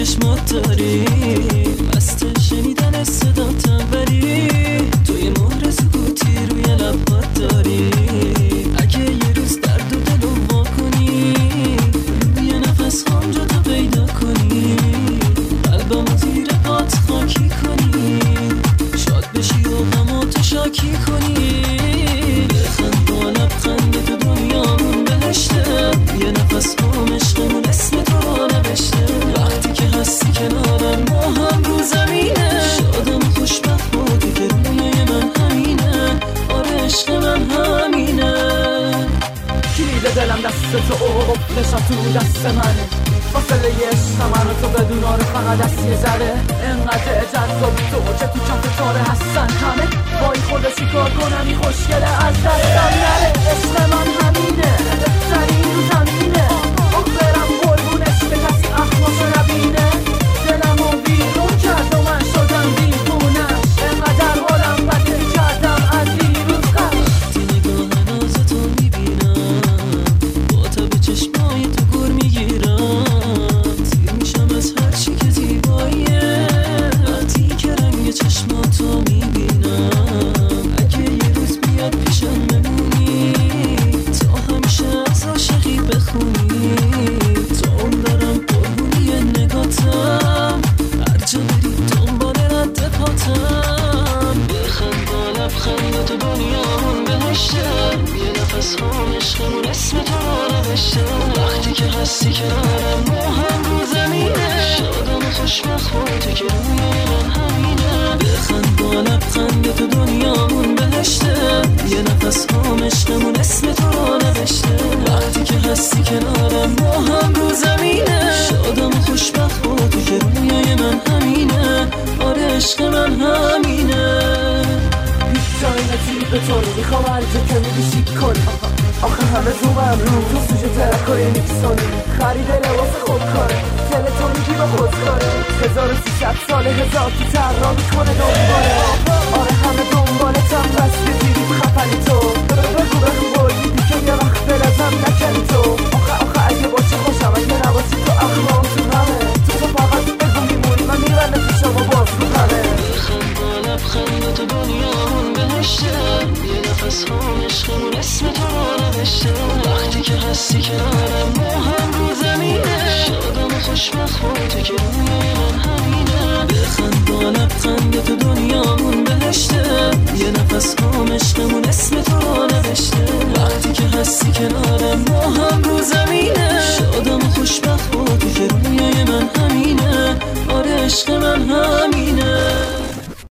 چشمات داری، مست شنیدن صداتم، ولی توی مهر سکوتی روی لبات داری. اگه یه روز درد و دلو وا کنی، روی نفس هم جا تو پیدا کنی، قلبمو زیر پات خاکی کنی، شاد بشی و غماتو شاکی کنی. بخند با لبخند تو دنیامون بهشته، یه نفس هم عشقمون اسم تو رو نوشته. وقتی که هستی کنارم ما هم رو زمینه، شادم و خوشبخت بودی که روی من همینه. آره عشق من همینه. کلید دلم دست تو قفلشم تو دست منه، فاصله عشق من رو تو بدون آره فقط دست یه ذره. انقدر جذابی تو که تو کف تاره هستن همه، وای خدا چیکار کنم این خوشگله از دستم نره. عشق من همینه، بهترین رو زمینه، برم قربونش که کسی اخماشو نبینه. دلمو بیرون کرد و من شدم دیوونش، انقدر حالم بده کردم از دیروز قبل. وقتی نگاه نازتو میبینم، با تب چشمای تو گر میگیرم، سیر میشم از هرچی که زیباییه. وقتی که رنگ چشماتو میبینم، اگه یه روز بیاد پیشم بمونی، تا همیشه از عاشقی بخونی، تا اون دارم قربونی نگاتم، هر جا بری دنبال رد پاتم. بخند با لبخند تو دنیامون بهشته، یه نفس هم عشقمون اسم تو رو نوشته. وقتی که هستی کنارم ما هم رو زمینه، شادم و خوشبخت بودی که روی من همینه. بخند با لبخند تو دنیامون بهشته، یه نفس هم عشقمون اسم تو رو نوشته. وقتی که هستی کنارم ما هم رو زمینه، شادم و خوشبخت بودی که روی من همینه. آره عشق من همینه. هیچ جایی نتیب به تو رو میخوام هر جا که میبیشی کنی، آخه همه تو من رو تو سوژه ترکای نیکسانی. خرید لباس خودکاره، تل تو میگی با خودکاره، 1300 ساله هزار تو ترها میکنه دنباله. آره همه دنبالتم بس که دیرید خفنی تو، بگو بایدی که یه وقت بلازم نکنی تو. آخه اگه باشی خوشم، اگه نباشی تو اخلاق تو همه، تو فقط بگو میمونی من میرم نتیشم و باز میکنه. بخند با لبخند تو دنیامون بهشته، یه نفس هم عشقمون اسم تو رو نوشته. وقتی که هستی کنارم ما هم رو زمینه، شادم و خوشبخت بودی که روی من همینه. بخند با لبخند تو دنیامون بهشته، یه نفس هم عشقمون اسم تو رو نوشته. وقتی که هستی کنارم ما هم رو زمینه، شادم و خوشبخت بودی که روی من همینه. آره عشق من همینه.